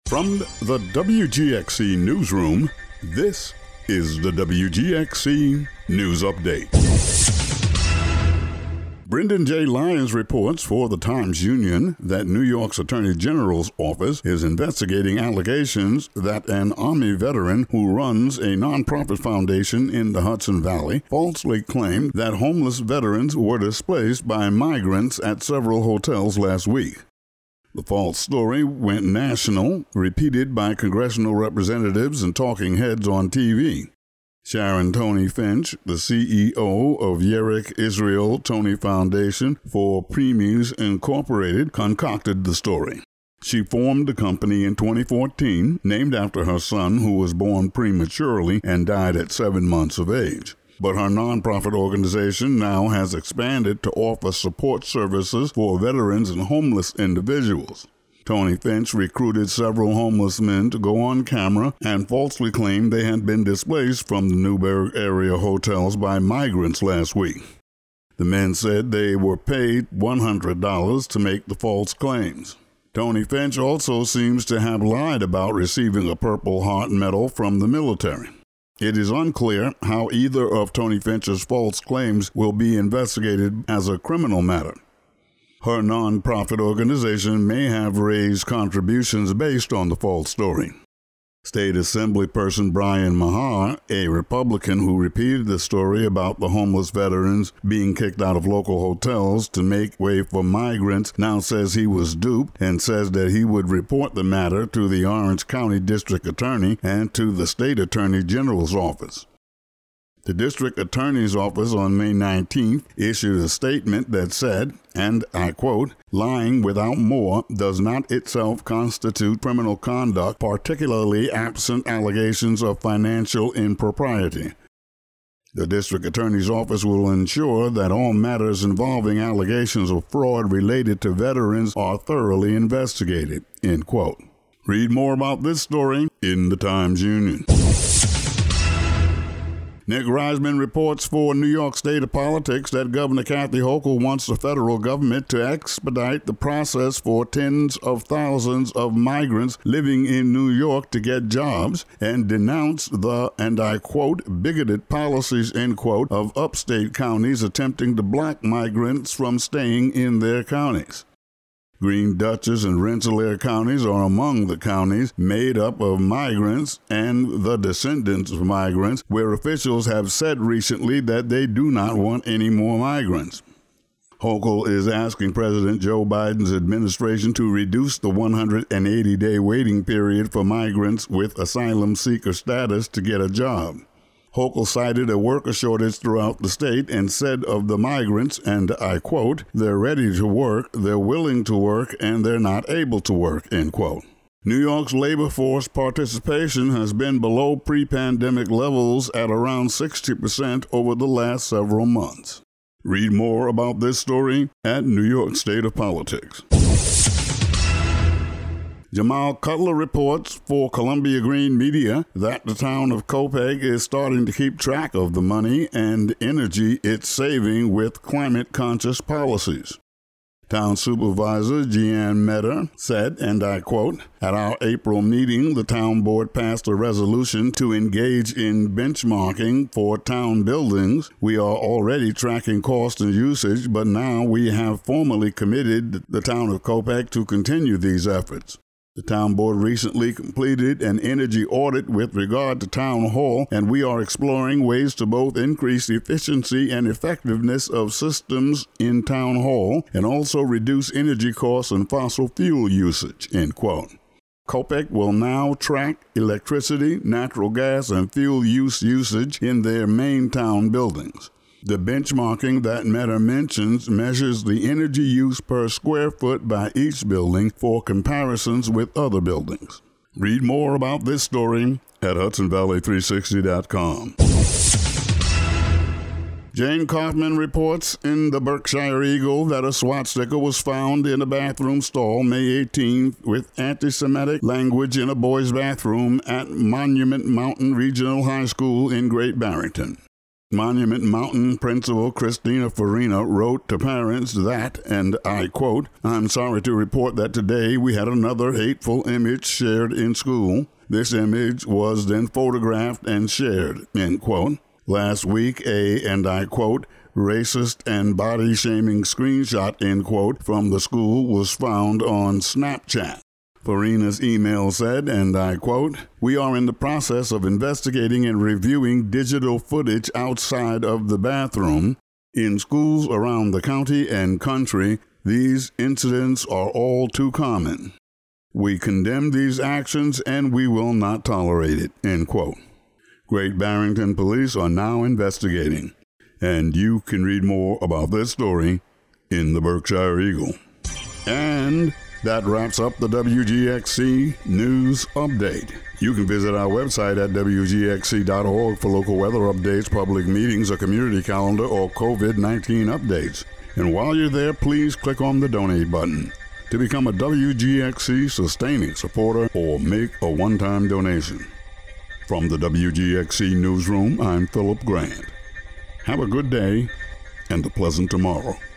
From the WGXC Newsroom, this is the WGXC News Update. Brendan J. Lyons reports for the Times-Union that New York's Attorney General's office is investigating allegations that an Army veteran who runs a nonprofit foundation in the Hudson Valley falsely claimed that homeless veterans were displaced by migrants at several hotels last week. The false story went national, repeated by congressional representatives and talking heads on TV. Sharon Tony Finch, the CEO of Yerrick Israel Tony Foundation for Preemies Incorporated, concocted the story. She formed the company in 2014, named after her son who was born prematurely and died at 7 months of age. But her nonprofit organization now has expanded to offer support services for veterans and homeless individuals. Tony Finch recruited several homeless men to go on camera and falsely claimed they had been displaced from the Newburgh area hotels by migrants last week. The men said they were paid $100 to make the false claims. Tony Finch also seems to have lied about receiving a Purple Heart medal from the military. It is unclear how either of Tony Finch's false claims will be investigated as a criminal matter. Her nonprofit organization may have raised contributions based on the false story. State Assemblyperson Brian Maher, a Republican who repeated the story about the homeless veterans being kicked out of local hotels to make way for migrants, now says he was duped and says that he would report the matter to the Orange County District Attorney and to the State Attorney General's office. The District Attorney's Office on May 19th issued a statement that said, and I quote, "Lying without more does not itself constitute criminal conduct, particularly absent allegations of financial impropriety. The District Attorney's Office will ensure that all matters involving allegations of fraud related to veterans are thoroughly investigated," end quote. Read more about this story in the Times-Union. Nick Reisman reports for New York State of Politics that Governor Kathy Hochul wants the federal government to expedite the process for tens of thousands of migrants living in New York to get jobs and denounce the, and I quote, bigoted policies, end quote, of upstate counties attempting to block migrants from staying in their counties. Green Dutchess and Rensselaer counties are among the counties made up of migrants and the descendants of migrants, where officials have said recently that they do not want any more migrants. Hochul is asking President Joe Biden's administration to reduce the 180-day waiting period for migrants with asylum seeker status to get a job. Hochul cited a worker shortage throughout the state and said of the migrants, and I quote, "They're ready to work, they're willing to work, and they're not able to work," end quote. New York's labor force participation has been below pre-pandemic levels at around 60% over the last several months. Read more about this story at New York State of Politics. Jamal Cutler reports for Columbia Green Media that the town of Copiague is starting to keep track of the money and energy it's saving with climate-conscious policies. Town Supervisor Jeanne Metter said, and I quote, "At our April meeting, the town board passed a resolution to engage in benchmarking for town buildings. We are already tracking cost and usage, but now we have formally committed the town of Copiague to continue these efforts. The town board recently completed an energy audit with regard to town hall, and we are exploring ways to both increase the efficiency and effectiveness of systems in town hall and also reduce energy costs and fossil fuel usage," end quote. Copiague will now track electricity, natural gas, and fuel usage in their main town buildings. The benchmarking that Meta mentions measures the energy use per square foot by each building for comparisons with other buildings. Read more about this story at HudsonValley360.com. Jane Kaufman reports in the Berkshire Eagle that a swastika was found in a bathroom stall May 18th with anti-Semitic language in a boys' bathroom at Monument Mountain Regional High School in Great Barrington. Monument Mountain principal Christina Farina wrote to parents that, and I quote, "I'm sorry to report that today we had another hateful image shared in school. This image was then photographed and shared," end quote. Last week, and I quote, "racist and body-shaming screenshot," end quote, from the school was found on Snapchat. Farina's email said, and I quote, "We are in the process of investigating and reviewing digital footage outside of the bathroom. In schools around the county and country, these incidents are all too common. We condemn these actions and we will not tolerate it," end quote. Great Barrington Police are now investigating, and you can read more about this story in the Berkshire Eagle. And that wraps up the WGXC News Update. You can visit our website at WGXC.org for local weather updates, public meetings, a community calendar, or COVID-19 updates. And while you're there, please click on the donate button to become a WGXC sustaining supporter or make a one-time donation. From the WGXC Newsroom, I'm Philip Grant. Have a good day and a pleasant tomorrow.